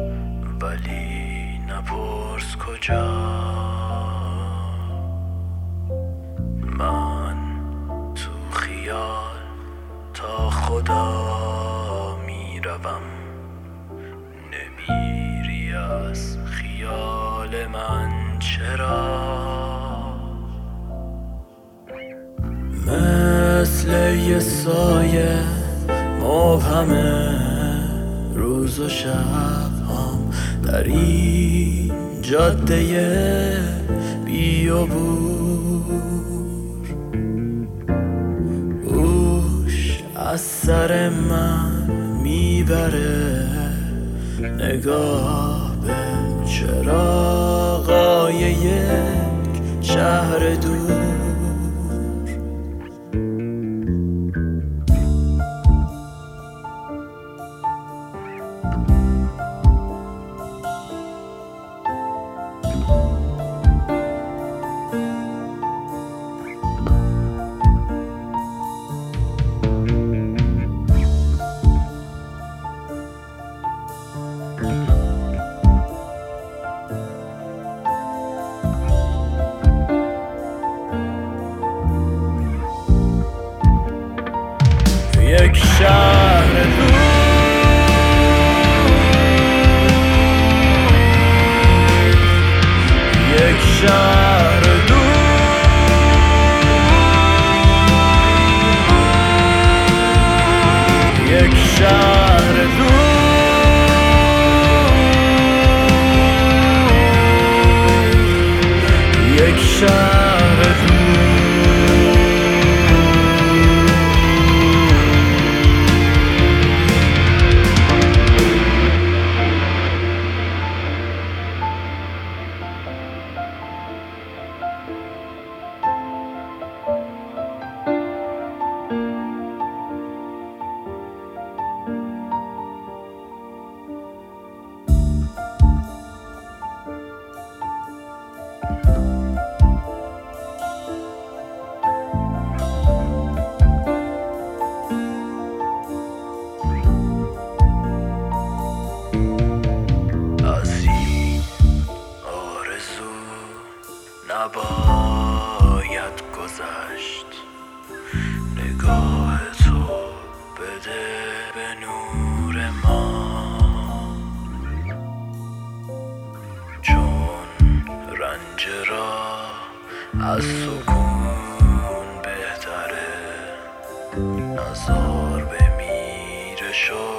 ولی نپرس کجا. من تو خیال تا خدا میروم، نمیری از خیال من چرا؟ مثل یه سایه مبهمه روز و شب هم در این جاده بیابور. اوش از سر من میبره نگاه به چراغای یک شهر دور. یک شهر دور، یک شهر دور، یک شهر دور، یک شهر دور. نباید گذشت، نگاه تو بده به نور ما، چون رنج را از سکون بهتره، نزار بمیره شو